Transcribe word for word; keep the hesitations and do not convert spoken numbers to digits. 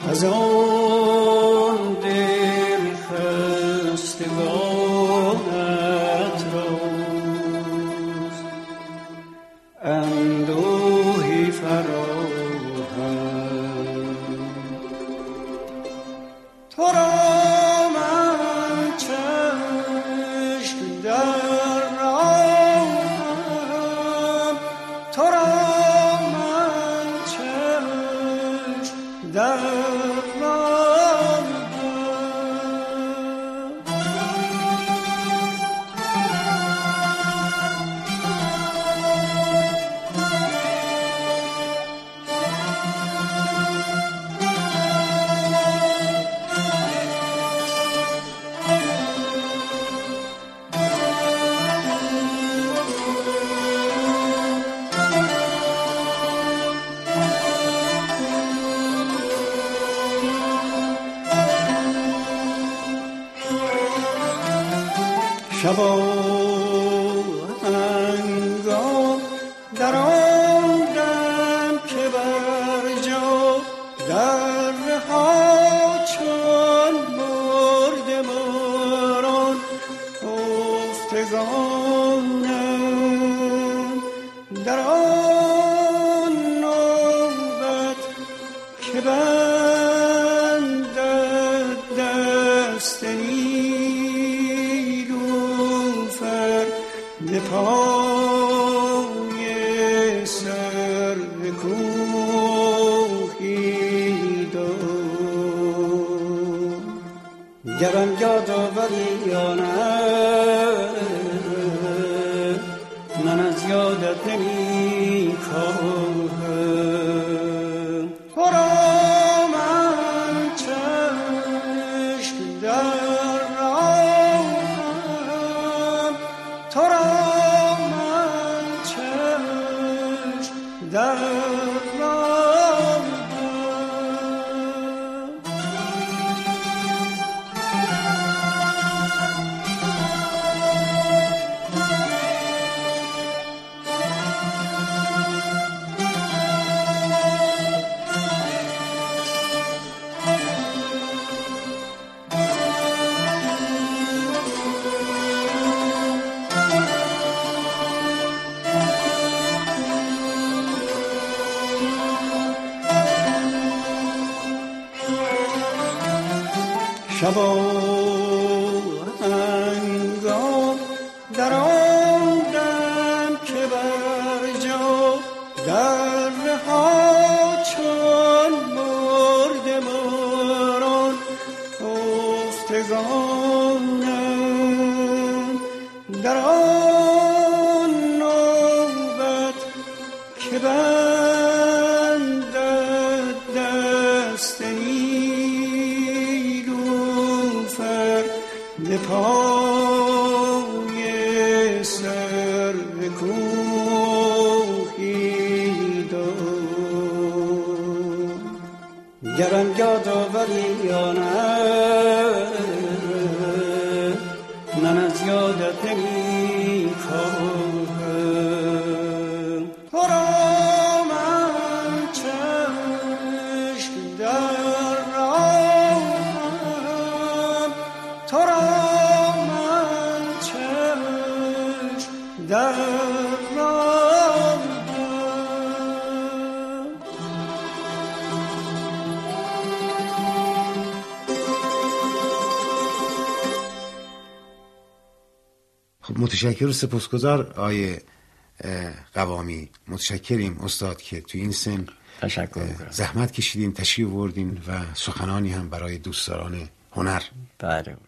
از آن دل خستگانت راست اندوهی فراهم. تو را من چشم در راهم، تو را من چشم در شبا هنگام در آن دم که بر جا در ها چون مرد ماران افتگانم، در آن نوبت که بندد دست به پای سر کوهی دار، گرم یاد آوری آنم من از یادت نمی کاهم. تو را من چشم در راهم، تو را در شبا هنگام در آن دم که بر جا در ها چون مرد ماران افتگانم، در آن نوبت که بندد دست به پای سر کوهی دار، گرم یاد آوری آنم من از یادت نمی کاهم. تو را من چشم در راهم، تو را در راه. خب متشکر و سپاسگزار آیه قوامی، متشکریم استاد که تو این سن تشکر می‌کنم، زحمت کشیدین، تشریف آوردین و سخنانی هم برای دوستداران هنر. بله